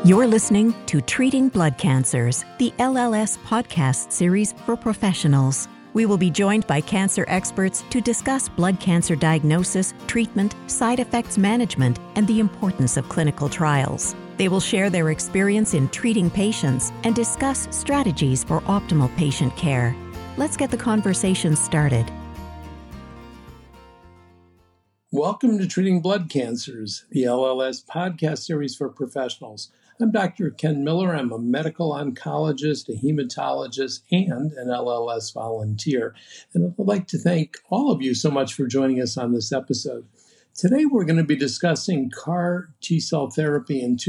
You're listening to Treating Blood Cancers, the LLS podcast series for professionals. We will be joined by cancer experts to discuss blood cancer diagnosis, treatment, side effects management, and the importance of clinical trials. They will share their experience in treating patients and discuss strategies for optimal patient care. Let's get the conversation started. Welcome to Treating Blood Cancers, the LLS podcast series for professionals. I'm Dr. Ken Miller. I'm a medical oncologist, a hematologist, and an LLS volunteer. And I'd like to thank all of you so much for joining us on this episode. Today, we're going to be discussing CAR T-cell therapy in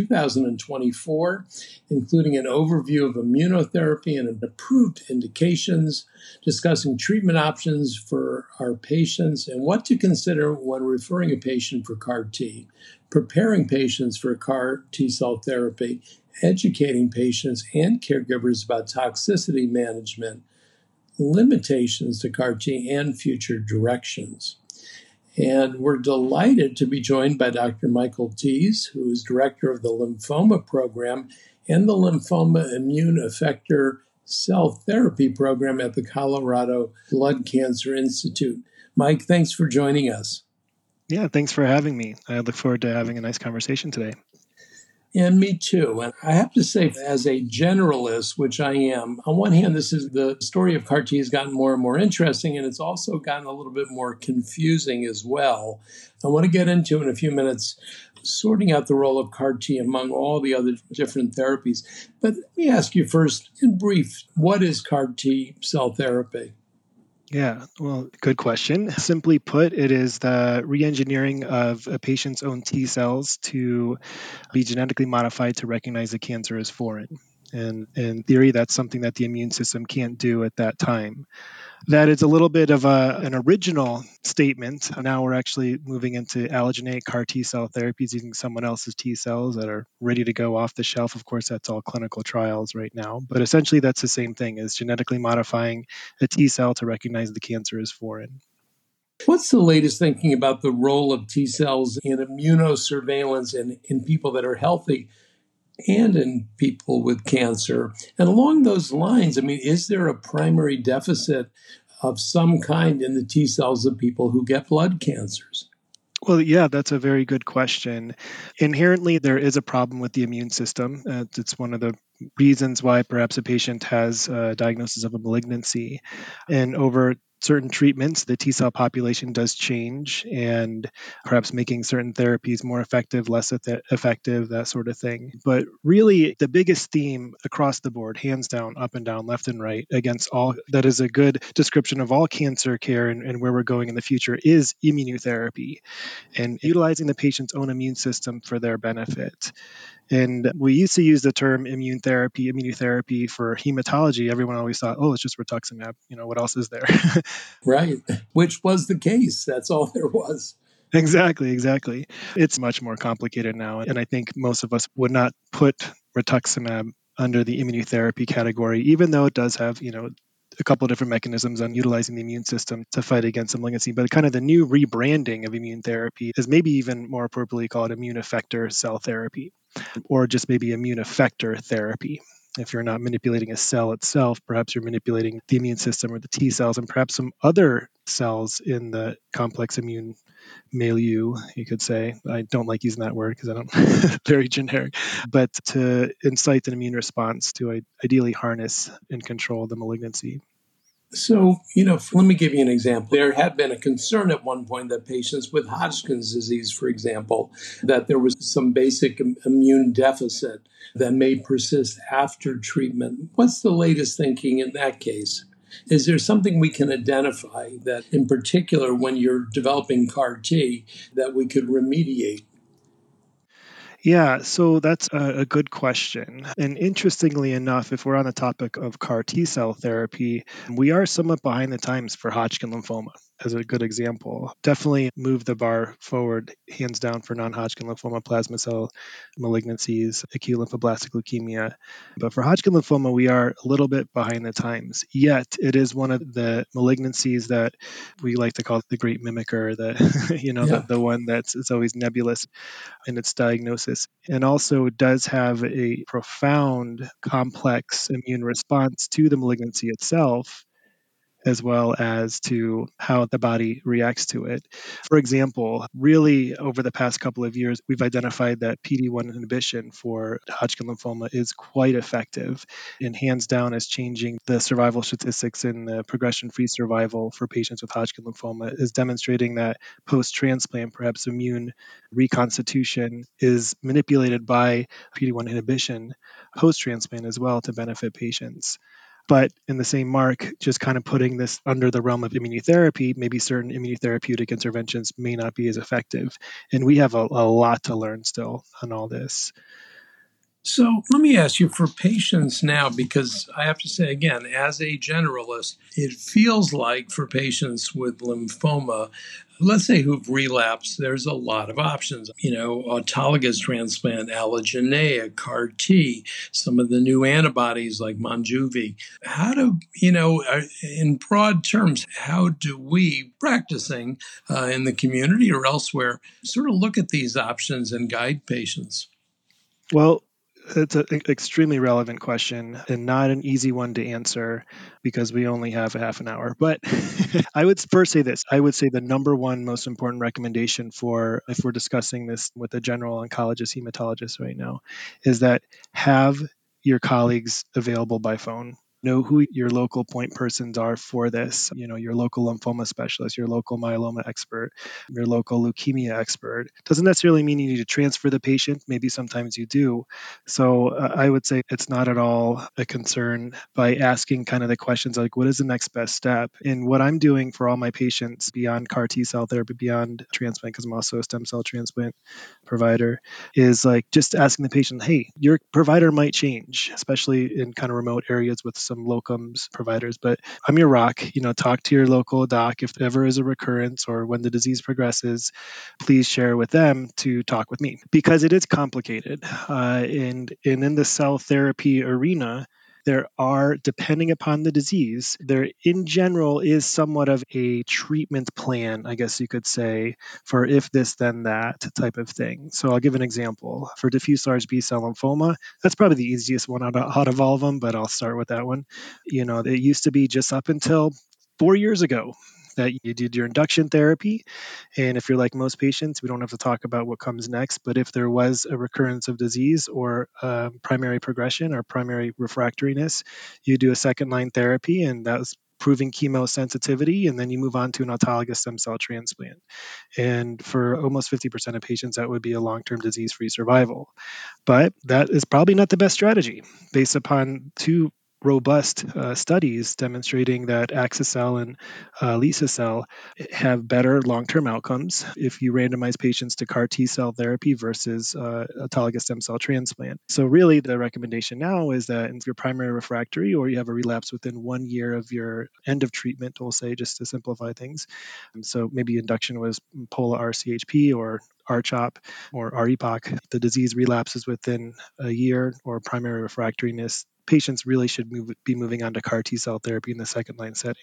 2024, including an overview of immunotherapy and approved indications, discussing treatment options for our patients, and what to consider when referring a patient for CAR T, preparing patients for CAR T-cell therapy, educating patients and caregivers about toxicity management, limitations to CAR T, and future directions. And we're delighted to be joined by Dr. Michael Tees, who is director of the lymphoma program and the lymphoma immune effector cell therapy program at the Colorado Blood Cancer Institute. Mike, thanks for joining us. Yeah, thanks for having me. I look forward to having a nice conversation today. And me too. And I have to say, as a generalist, which I am, on one hand, the story of CAR T has gotten more and more interesting, and it's also gotten a little bit more confusing as well. I want to get into in a few minutes sorting out the role of CAR T among all the other different therapies. But let me ask you first, in brief, what is CAR T cell therapy? Yeah, well, good question. Simply put, it is the re-engineering of a patient's own T cells to be genetically modified to recognize the cancer as foreign. And in theory, that's something that the immune system can't do at that time. That is a little bit of an original statement. Now we're actually moving into allogeneic CAR T cell therapies using someone else's T cells that are ready to go off the shelf. Of course, that's all clinical trials right now. But essentially, that's the same thing as genetically modifying a T cell to recognize the cancer as foreign. What's the latest thinking about the role of T cells in immunosurveillance in people that are healthy and in people with cancer? And along those lines, is there a primary deficit of some kind in the T cells of people who get blood cancers? Well, yeah, that's a very good question. Inherently, there is a problem with the immune system. It's one of the reasons why perhaps a patient has a diagnosis of a malignancy. And over certain treatments, the T cell population does change, and perhaps making certain therapies more effective, less effective, that sort of thing. But really, the biggest theme across the board, hands down, up and down, left and right, against all that is a good description of all cancer care and where we're going in the future is immunotherapy and utilizing the patient's own immune system for their benefit. And we used to use the term immunotherapy for hematology. Everyone always thought, oh, it's just rituximab. What else is there? Right, which was the case. That's all there was. Exactly. It's much more complicated now. And I think most of us would not put rituximab under the immunotherapy category, even though it does have, a couple of different mechanisms on utilizing the immune system to fight against a malignancy. But kind of the new rebranding of immune therapy is maybe even more appropriately called immune effector cell therapy, or just maybe immune effector therapy. If you're not manipulating a cell itself, perhaps you're manipulating the immune system or the T cells and perhaps some other cells in the complex immune milieu, you could say. I don't like using that word because I don't very generic, but to incite an immune response to ideally harness and control the malignancy. So, let me give you an example. There had been a concern at one point that patients with Hodgkin's disease, for example, that there was some basic immune deficit that may persist after treatment. What's the latest thinking in that case? Is there something we can identify that, in particular, when you're developing CAR T, that we could remediate? Yeah, so that's a good question. And interestingly enough, if we're on the topic of CAR T cell therapy, we are somewhat behind the times for Hodgkin lymphoma. as a good example. Definitely moved the bar forward, hands down, for non-Hodgkin lymphoma, plasma cell malignancies, acute lymphoblastic leukemia. But for Hodgkin lymphoma, we are a little bit behind the times. Yet it is one of the malignancies that we like to call the great mimicker, the Yeah. the one that's it's always nebulous in its diagnosis, and also does have a profound, complex immune response to the malignancy itself, as well as to how the body reacts to it. For example, really over the past couple of years, we've identified that PD-1 inhibition for Hodgkin lymphoma is quite effective and hands down is changing the survival statistics and the progression-free survival for patients with Hodgkin lymphoma, is demonstrating that post-transplant, perhaps immune reconstitution is manipulated by PD-1 inhibition post-transplant as well to benefit patients. But in the same mark, just kind of putting this under the realm of immunotherapy, maybe certain immunotherapeutic interventions may not be as effective. And we have a lot to learn still on all this. So let me ask you, for patients now, because I have to say again, as a generalist, it feels like for patients with lymphoma, let's say who've relapsed, there's a lot of options. Autologous transplant, allogeneic, CAR T, some of the new antibodies like Monjuvi. How do, in broad terms, how do we practicing in the community or elsewhere sort of look at these options and guide patients? Well, it's an extremely relevant question and not an easy one to answer because we only have a half an hour. But I would first say this. I would say the number one most important recommendation for if we're discussing this with a general oncologist, hematologist right now, is that have your colleagues available by phone. Know who your local point persons are for this, your local lymphoma specialist, your local myeloma expert, your local leukemia expert. Doesn't necessarily mean you need to transfer the patient. Maybe sometimes you do. So I would say it's not at all a concern by asking kind of the questions like, what is the next best step? And what I'm doing for all my patients beyond CAR T cell therapy, beyond transplant, because I'm also a stem cell transplant provider, is like just asking the patient, hey, your provider might change, especially in kind of remote areas with some locums providers, but I'm your rock. Talk to your local doc if there ever is a recurrence or when the disease progresses. Please share with them to talk with me because it is complicated. And in the cell therapy arena, there are, depending upon the disease, there in general is somewhat of a treatment plan, I guess you could say, for if this, then that type of thing. So I'll give an example. For diffuse large B cell lymphoma, that's probably the easiest one out of all of them, but I'll start with that one. It used to be just up until 4 years ago that you did your induction therapy. And if you're like most patients, we don't have to talk about what comes next. But if there was a recurrence of disease or primary progression or primary refractoriness, you do a second line therapy, and that was proving chemosensitivity, and then you move on to an autologous stem cell transplant. And for almost 50% of patients, that would be a long term disease free survival. But that is probably not the best strategy based upon two robust studies demonstrating that Axicell and Lisacell have better long-term outcomes if you randomize patients to CAR T cell therapy versus autologous stem cell transplant. So really the recommendation now is that if you're primary refractory or you have a relapse within 1 year of your end of treatment, we'll say, just to simplify things. So maybe induction was POLA RCHP or RCHOP or REPOC, the disease relapses within a year or primary refractoriness, patients really should be moving on to CAR T cell therapy in the second line setting.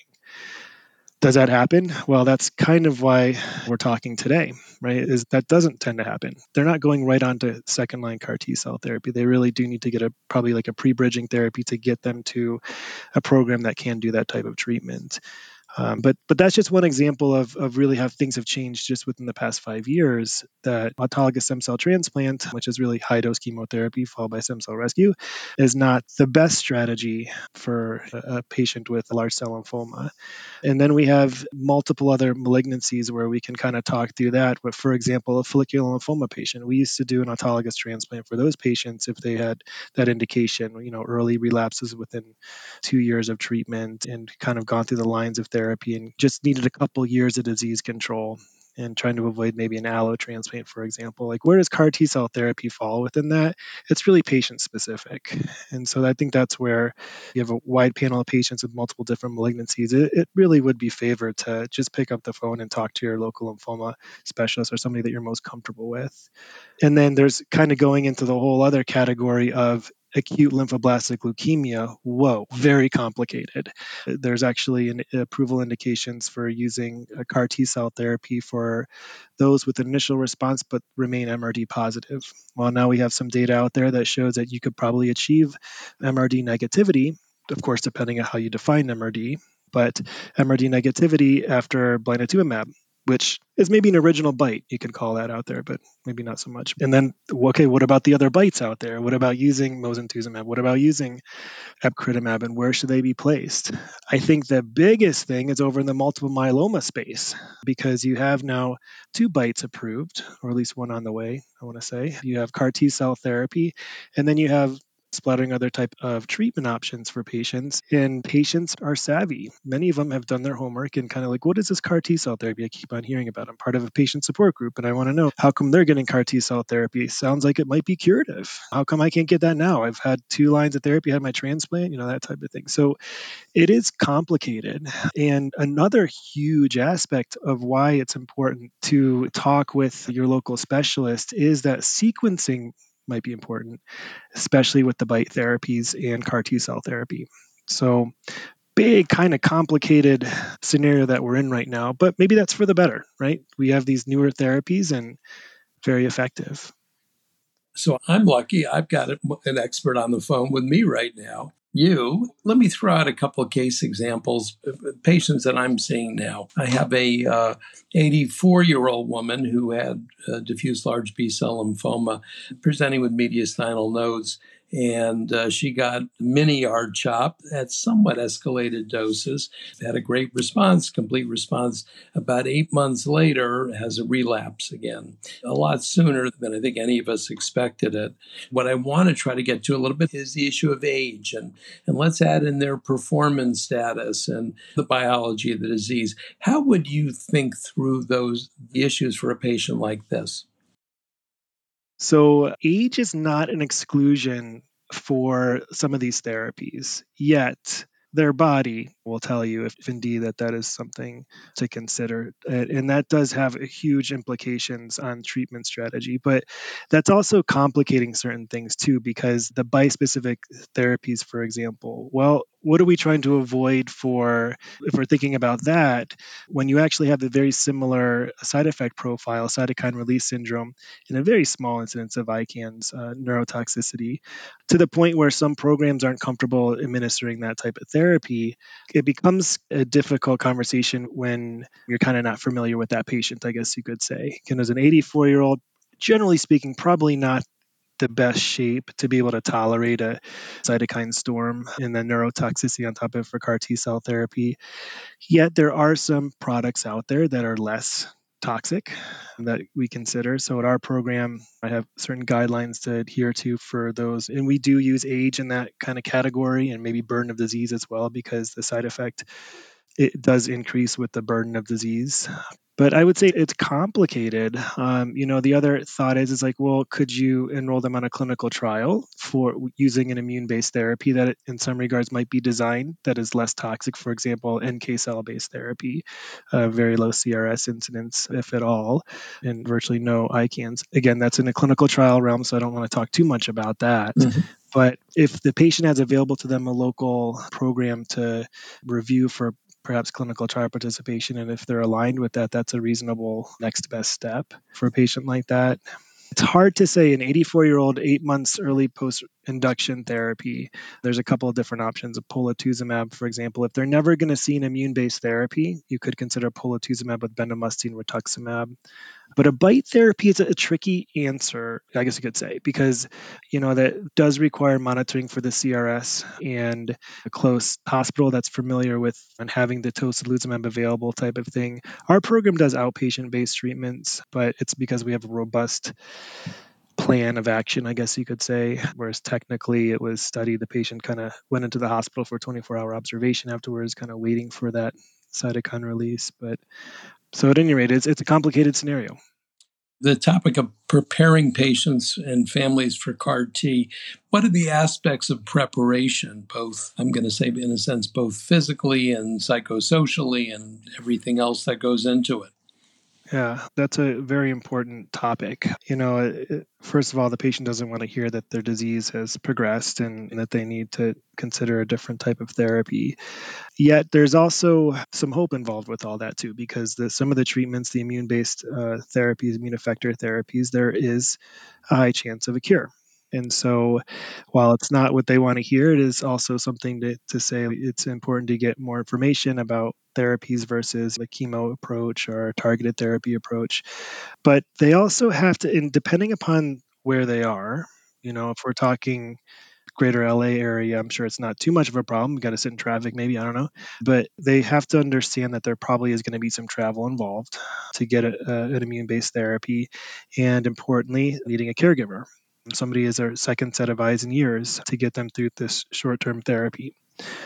Does that happen? Well, that's kind of why we're talking today, right? Is that doesn't tend to happen. They're not going right on to second line CAR T cell therapy. They really do need to get probably like a pre-bridging therapy to get them to a program that can do that type of treatment. But that's just one example of really how things have changed just within the past 5 years. That autologous stem cell transplant, which is really high dose chemotherapy followed by stem cell rescue, is not the best strategy for a patient with large cell lymphoma. And then we have multiple other malignancies where we can kind of talk through that. But for example, a follicular lymphoma patient, we used to do an autologous transplant for those patients if they had that indication, early relapses within 2 years of treatment and kind of gone through the lines of therapy and just needed a couple years of disease control. and trying to avoid maybe an allo transplant, for example. Like, where does CAR T cell therapy fall within that? It's really patient specific. And so I think that's where you have a wide panel of patients with multiple different malignancies. It really would be favored to just pick up the phone and talk to your local lymphoma specialist or somebody that you're most comfortable with. And then there's kind of going into the whole other category of acute lymphoblastic leukemia. Whoa, very complicated. There's actually approval indications for using a CAR T cell therapy for those with initial response but remain MRD positive. Well, now we have some data out there that shows that you could probably achieve MRD negativity, of course, depending on how you define MRD, but MRD negativity after blinatumomab, which is maybe an original BiTE. You can call that out there, but maybe not so much. And then, okay, what about the other BiTEs out there? What about using mosunetuzumab? What about using epcoritamab, and where should they be placed? I think the biggest thing is over in the multiple myeloma space, because you have now two BiTEs approved, or at least one on the way, I want to say. You have CAR T cell therapy, and then you have splattering other type of treatment options for patients. And patients are savvy. Many of them have done their homework and kind of like, what is this CAR T cell therapy I keep on hearing about? I'm part of a patient support group and I want to know, how come they're getting CAR T cell therapy? Sounds like it might be curative. How come I can't get that now? I've had 2 lines of therapy, had my transplant, that type of thing. So it is complicated. And another huge aspect of why it's important to talk with your local specialist is that sequencing might be important, especially with the BiTE therapies and CAR T cell therapy. So big, kind of complicated scenario that we're in right now, but maybe that's for the better, right? We have these newer therapies and very effective. So I'm lucky. I've got an expert on the phone with me right now. Let me throw out a couple of case examples of patients that I'm seeing now. I have a 84-year-old woman who had diffuse large B-cell lymphoma presenting with mediastinal nodes. And she got mini R-CHOP at somewhat escalated doses, had a great response, complete response. About 8 months later, has a relapse again, a lot sooner than I think any of us expected it. What I want to try to get to a little bit is the issue of age, and let's add in their performance status and the biology of the disease. How would you think through those issues for a patient like this? So age is not an exclusion for some of these therapies, yet their body will tell you if indeed that is something to consider. And that does have huge implications on treatment strategy. But that's also complicating certain things too, because the bispecific therapies, for example, well, what are we trying to avoid if we're thinking about that, when you actually have the very similar side effect profile, cytokine release syndrome, and a very small incidence of ICANS, neurotoxicity, to the point where some programs aren't comfortable administering that type of therapy, it becomes a difficult conversation when you're kind of not familiar with that patient, I guess you could say. And as an 84-year-old, generally speaking, probably not the best shape to be able to tolerate a cytokine storm and then neurotoxicity on top of it for CAR T cell therapy. Yet there are some products out there that are less toxic that we consider. So at our program, I have certain guidelines to adhere to for those. And we do use age in that kind of category and maybe burden of disease as well, because the side effect, it does increase with the burden of disease. But I would say it's complicated. The other thought is like, well, could you enroll them on a clinical trial for using an immune-based therapy that in some regards might be designed that is less toxic, for example, NK cell-based therapy, very low CRS incidence, if at all, and virtually no ICANS. Again, that's in a clinical trial realm, so I don't want to talk too much about that. Mm-hmm. But if the patient has available to them a local program to review for perhaps clinical trial participation, and if they're aligned with that, that's a reasonable next best step for a patient like that. It's hard to say. An 84-year-old, 8 months early post-induction therapy, there's a couple of different options. Polatuzumab, for example, if they're never going to see an immune-based therapy, you could consider polatuzumab with bendamustine rituximab. But a BiTE therapy is a tricky answer, I guess you could say, because that does require monitoring for the CRS, and a close hospital that's familiar with and having the tocilizumab available type of thing. Our program does outpatient-based treatments, but it's because we have a robust plan of action, I guess you could say, whereas technically it was studied. The patient kind of went into the hospital for 24-hour observation afterwards, kind of waiting for that cytokine release. But So at any rate, it's a complicated scenario. The topic of preparing patients and families for CAR T, what are the aspects of preparation, both, I'm going to say, in a sense, both physically and psychosocially and everything else that goes into it? Yeah, that's a very important topic. First of all, the patient doesn't want to hear that their disease has progressed and that they need to consider a different type of therapy. Yet there's also some hope involved with all that too, because some of the treatments, the immune-based therapies, immune effector therapies, there is a high chance of a cure. And so while it's not what they want to hear, it is also something to say it's important to get more information about therapies versus the chemo approach or targeted therapy approach. But they also have to, and depending upon where they are, if we're talking greater LA area, I'm sure it's not too much of a problem. We got to sit in traffic, maybe, I don't know. But they have to understand that there probably is going to be some travel involved to get an immune based therapy. And importantly, needing a caregiver. Somebody is their second set of eyes and ears to get them through this short term therapy.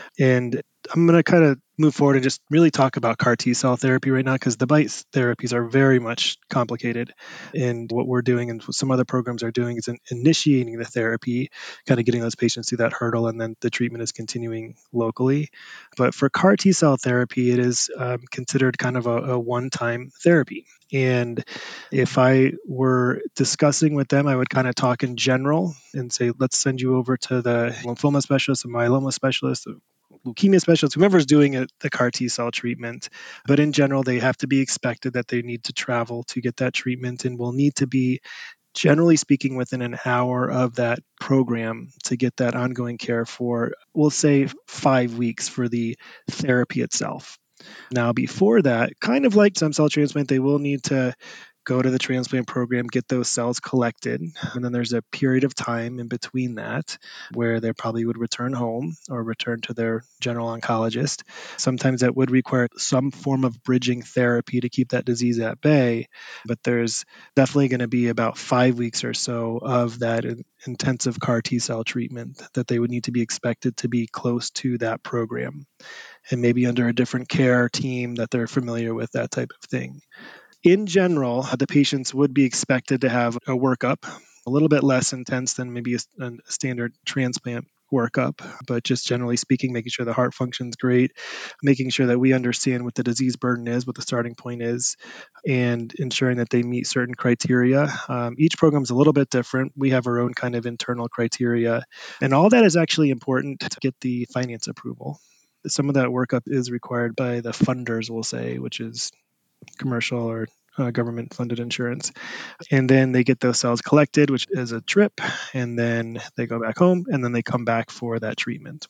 And I'm going to kind of move forward and just really talk about CAR T cell therapy right now, because the BiTE therapies are very much complicated. And what we're doing and what some other programs are doing is initiating the therapy, kind of getting those patients through that hurdle, and then the treatment is continuing locally. But for CAR T cell therapy, it is considered kind of a one-time therapy. And if I were discussing with them, I would kind of talk in general and say, let's send you over to the lymphoma specialist, the myeloma specialist, the leukemia specialist, whoever's doing the CAR T cell treatment. But in general, they have to be expected that they need to travel to get that treatment and will need to be, generally speaking, within an hour of that program to get that ongoing care for, we'll say, 5 weeks for the therapy itself. Now, before that, kind of like stem cell transplant, they will need to go to the transplant program, get those cells collected, and then there's a period of time in between that where they probably would return home or return to their general oncologist. Sometimes that would require some form of bridging therapy to keep that disease at bay, but there's definitely going to be about 5 weeks or so of that intensive CAR T cell treatment that they would need to be expected to be close to that program and maybe under a different care team that they're familiar with, that type of thing. In general, the patients would be expected to have a workup, a little bit less intense than maybe a standard transplant workup, but just generally speaking, making sure the heart functions great, making sure that we understand what the disease burden is, what the starting point is, and ensuring that they meet certain criteria. Each program is a little bit different. We have our own kind of internal criteria, and all that is actually important to get the finance approval. Some of that workup is required by the funders, we'll say, which is commercial or government funded insurance. And then they get those cells collected, which is a trip, and then they go back home and then they come back for that treatment.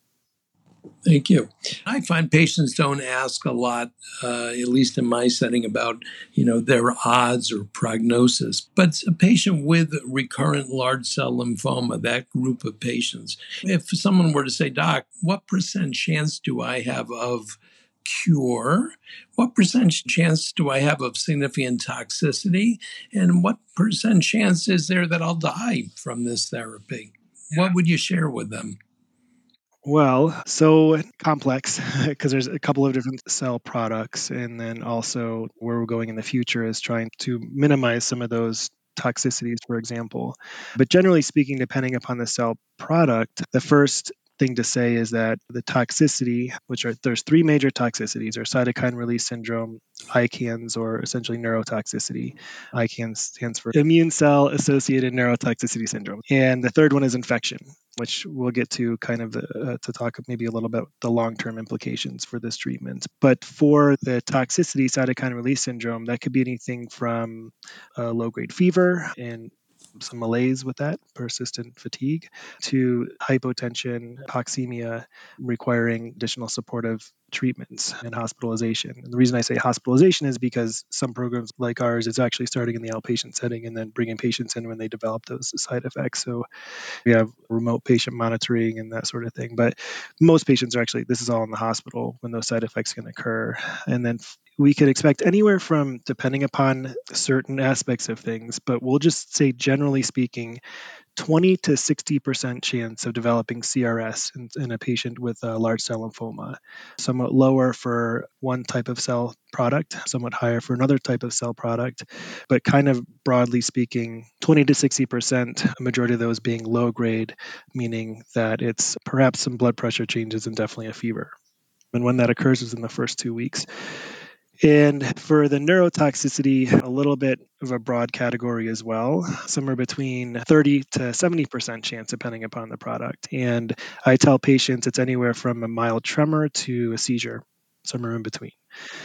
Thank you. I find patients don't ask a lot, at least in my setting, about their odds or prognosis. But a patient with recurrent large cell lymphoma, that group of patients, if someone were to say, "Doc, what % chance do I have of cure? What % chance do I have of significant toxicity? And what % chance is there that I'll die from this therapy?" What would you share with them? Well, so complex because there's a couple of different cell products. And then also where we're going in the future is trying to minimize some of those toxicities, for example. But generally speaking, depending upon the cell product, the first thing to say is that the toxicity, there's three major toxicities, are cytokine release syndrome, ICANS, or essentially neurotoxicity. ICANS stands for immune cell associated neurotoxicity syndrome. And the third one is infection, which we'll get to kind of to talk maybe a little bit the long-term implications for this treatment. But for the toxicity, cytokine release syndrome, that could be anything from low-grade fever and some malaise with that, persistent fatigue, to hypotension, hypoxemia, requiring additional supportive treatments and hospitalization. And the reason I say hospitalization is because some programs like ours is actually starting in the outpatient setting and then bringing patients in when they develop those side effects. So we have remote patient monitoring and that sort of thing. But most patients are actually, this is all in the hospital when those side effects can occur. And then we could expect anywhere from, depending upon certain aspects of things, but we'll just say generally speaking, 20 to 60% chance of developing CRS in a patient with large cell lymphoma. Somewhat lower for one type of cell product, somewhat higher for another type of cell product, but kind of broadly speaking, 20 to 60%, a majority of those being low grade, meaning that it's perhaps some blood pressure changes and definitely a fever. And when that occurs is in the first 2 weeks. And for the neurotoxicity, a little bit of a broad category as well, somewhere between 30 to 70% chance, depending upon the product. And I tell patients it's anywhere from a mild tremor to a seizure, somewhere in between.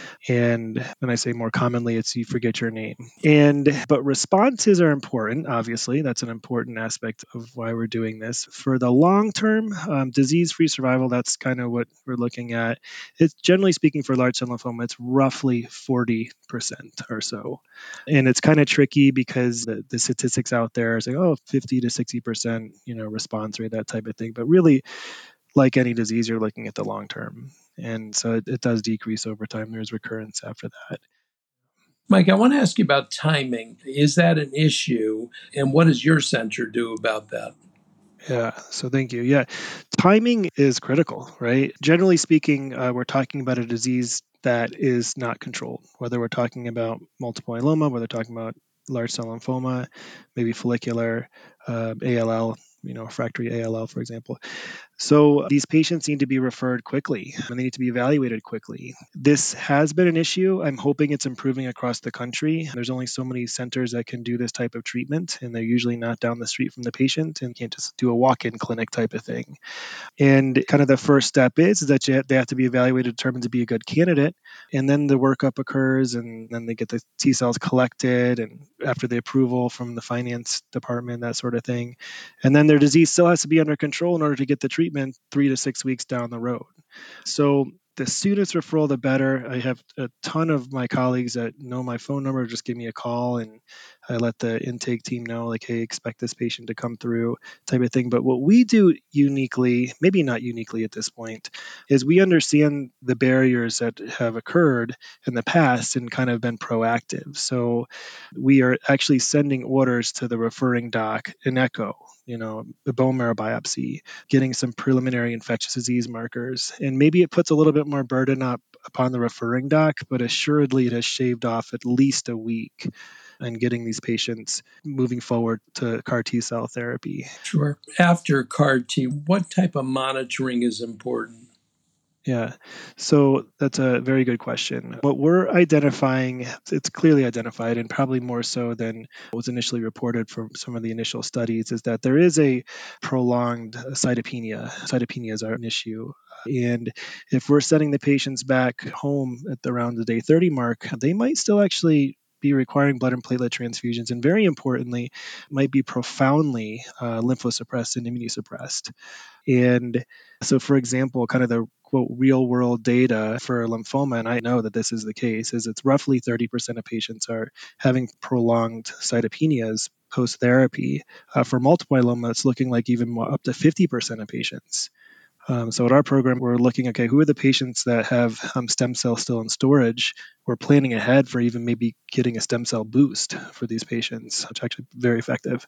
And when I say more commonly, it's you forget your name. But responses are important, obviously. That's an important aspect of why we're doing this. For the long term, disease-free survival, that's kind of what we're looking at. It's generally speaking for large cell lymphoma, it's roughly 40% or so. And it's kind of tricky because the statistics out there are saying, 50 to 60%, response rate, that type of thing. But really, like any disease, you're looking at the long term. And so it does decrease over time. There's recurrence after that. Mike, I want to ask you about timing. Is that an issue? And what does your center do about that? Yeah, so thank you. Yeah, timing is critical, right? Generally speaking, we're talking about a disease that is not controlled, whether we're talking about multiple myeloma, whether we're talking about large cell lymphoma, maybe follicular, ALL, refractory ALL, for example. So these patients need to be referred quickly and they need to be evaluated quickly. This has been an issue. I'm hoping it's improving across the country. There's only so many centers that can do this type of treatment, and they're usually not down the street from the patient and can't just do a walk-in clinic type of thing. And kind of the first step is that they have to be evaluated, determined to be a good candidate. And then the workup occurs, and then they get the T cells collected, and after the approval from the finance department, that sort of thing. And then their disease still has to be under control in order to get the treatment 3 to 6 weeks down the road. So the soonest referral, the better. I have a ton of my colleagues that know my phone number, just give me a call, and I let the intake team know, like, hey, expect this patient to come through, type of thing. But what we do uniquely, maybe not uniquely at this point, is we understand the barriers that have occurred in the past and kind of been proactive. So we are actually sending orders to the referring doc, an echo, a bone marrow biopsy, getting some preliminary infectious disease markers. And maybe it puts a little bit more burden up upon the referring doc, but assuredly it has shaved off at least a week and getting these patients moving forward to CAR T cell therapy. Sure. After CAR T, what type of monitoring is important? Yeah, so that's a very good question. What we're identifying, it's clearly identified, and probably more so than was initially reported from some of the initial studies, is that there is a prolonged cytopenia. Cytopenias are an issue. And if we're sending the patients back home at around the day 30 mark, they might still actually be requiring blood and platelet transfusions, and very importantly, might be profoundly lymphosuppressed and immunosuppressed. And so, for example, kind of the quote real world data for lymphoma, and I know that this is the case, is it's roughly 30% of patients are having prolonged cytopenias post therapy. For multiple myeloma, it's looking like even more, up to 50% of patients. So at our program, we're looking, okay, who are the patients that have stem cells still in storage? We're planning ahead for even maybe getting a stem cell boost for these patients, which is actually very effective.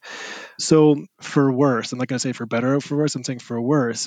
So for worse, I'm not going to say for better or for worse, I'm saying for worse,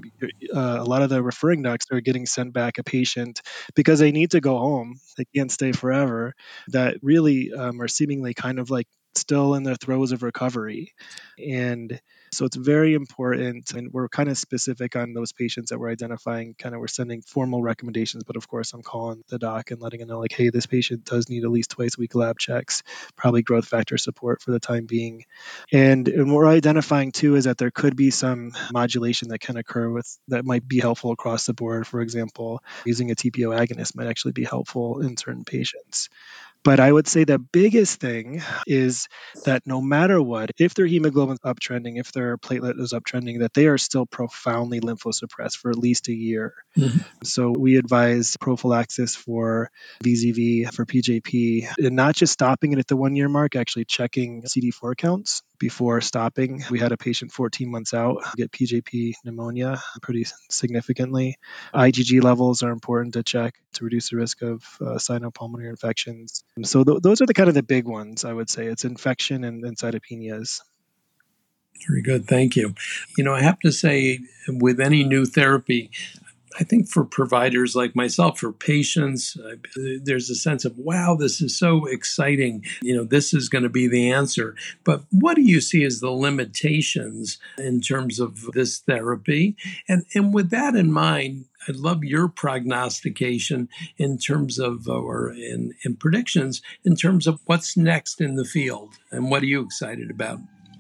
a lot of the referring docs are getting sent back a patient because they need to go home. They can't stay forever, that really are seemingly kind of like still in the throes of recovery. And so it's very important, and we're kind of specific on those patients that we're identifying. Kind of we're sending formal recommendations, but of course I'm calling the doc and letting them know, like, hey, this patient does need at least twice a week lab checks, probably growth factor support for the time being. And what we're identifying too is that there could be some modulation that can occur with that might be helpful across the board. For example, using a TPO agonist might actually be helpful in certain patients. But I would say the biggest thing is that no matter what, if their hemoglobin's uptrending, if their platelet is uptrending, that they are still profoundly lymphosuppressed for at least a year. Mm-hmm. So we advise prophylaxis for VZV, for PJP, and not just stopping it at the 1 year mark, actually checking CD4 counts before stopping. We had a patient 14 months out get PJP pneumonia pretty significantly. IgG levels are important to check to reduce the risk of sinopulmonary infections. So those are the kind of the big ones, I would say. It's infection and cytopenias. Very good. Thank you. I have to say, with any new therapy, I think for providers like myself, for patients, there's a sense of, wow, this is so exciting. This is going to be the answer. But what do you see as the limitations in terms of this therapy? And with that in mind, I'd love your prognostication in terms of, or in predictions, in terms of what's next in the field. And what are you excited about?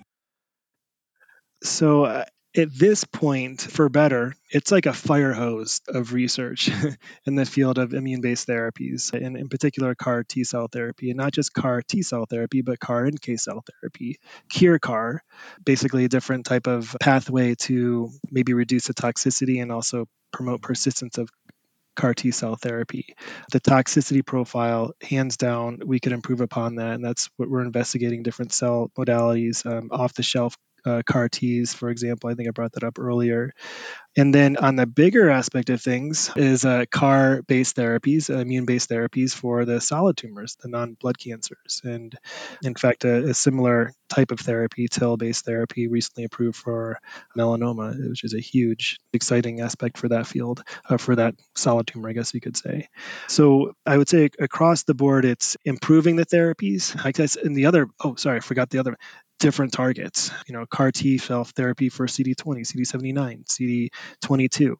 So at this point, for better, it's like a fire hose of research in the field of immune-based therapies, and in particular CAR T-cell therapy, and not just CAR T-cell therapy, but CAR NK cell therapy, CAR, basically a different type of pathway to maybe reduce the toxicity and also promote persistence of CAR T-cell therapy. The toxicity profile, hands down, we could improve upon that, and that's what we're investigating, different cell modalities, off-the-shelf CAR Ts, for example. I think I brought that up earlier. And then on the bigger aspect of things is CAR-based therapies, immune-based therapies for the solid tumors, the non-blood cancers. And in fact, a similar type of therapy, TIL-based therapy, recently approved for melanoma, which is a huge, exciting aspect for that field, for that solid tumor, I guess you could say. So I would say across the board, it's improving the therapies. I guess in the other, I forgot the other, different targets, CAR T cell therapy for CD20, CD79, CD22,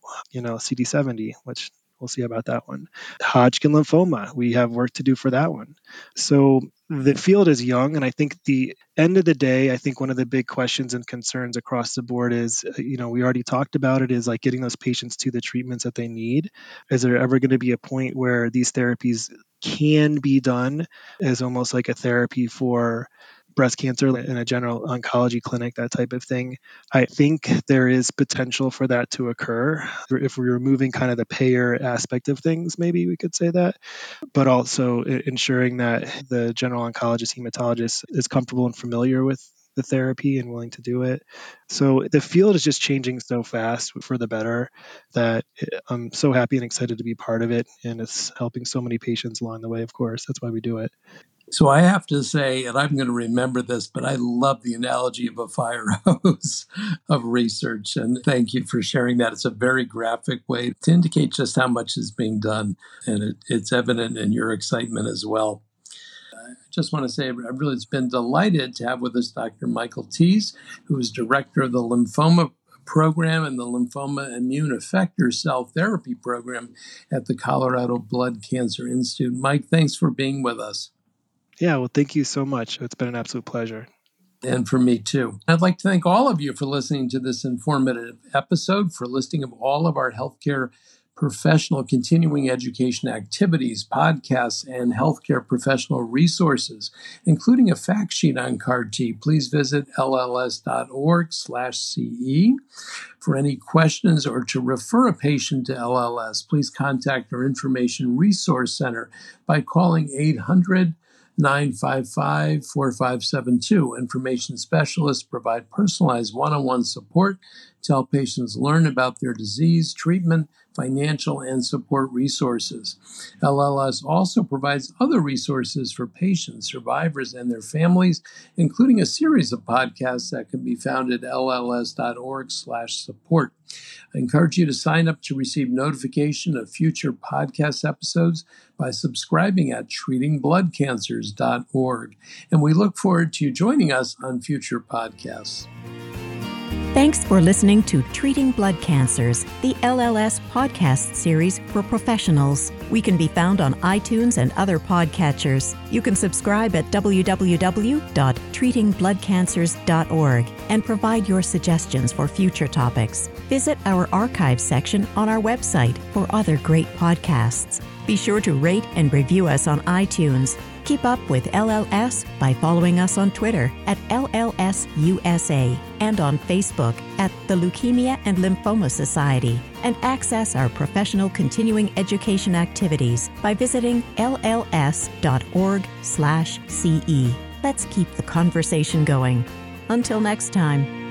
CD70, which we'll see about that one. Hodgkin lymphoma, we have work to do for that one. So the field is young, and I think the end of the day, I think one of the big questions and concerns across the board is, we already talked about it, is like getting those patients to the treatments that they need. Is there ever going to be a point where these therapies can be done as almost like a therapy for breast cancer in a general oncology clinic, that type of thing? I think there is potential for that to occur if we're removing kind of the payer aspect of things, maybe we could say that, but also ensuring that the general oncologist, hematologist is comfortable and familiar with the therapy and willing to do it. So the field is just changing so fast for the better that I'm so happy and excited to be part of it. And it's helping so many patients along the way, of course. That's why we do it. So I have to say, and I'm going to remember this, but I love the analogy of a fire hose of research. And thank you for sharing that. It's a very graphic way to indicate just how much is being done. And it's evident in your excitement as well. I just want to say I've really been delighted to have with us Dr. Michael Teese, who is director of the lymphoma program and the lymphoma immune effector cell therapy program at the Colorado Blood Cancer Institute. Mike, thanks for being with us. Yeah, well, thank you so much. It's been an absolute pleasure. And for me, too. I'd like to thank all of you for listening to this informative episode, for listing of all of our healthcare professional continuing education activities, podcasts, and healthcare professional resources, including a fact sheet on CAR T. Please visit lls.org/CE. For any questions or to refer a patient to LLS, please contact our Information Resource Center by calling 800-955-4572. Information specialists provide personalized one-on-one support to help patients learn about their disease, treatment, financial, and support resources. LLS also provides other resources for patients, survivors, and their families, including a series of podcasts that can be found at lls.org/support. I encourage you to sign up to receive notification of future podcast episodes by subscribing at treatingbloodcancers.org. And we look forward to you joining us on future podcasts. Thanks for listening to Treating Blood Cancers, the LLS podcast series for professionals. We can be found on iTunes and other podcatchers. You can subscribe at www.treatingbloodcancers.org and provide your suggestions for future topics. Visit our archives section on our website for other great podcasts. Be sure to rate and review us on iTunes. Keep up with LLS by following us on Twitter at LLSUSA and on Facebook at the Leukemia and Lymphoma Society. And access our professional continuing education activities by visiting lls.org/CE. Let's keep the conversation going. Until next time.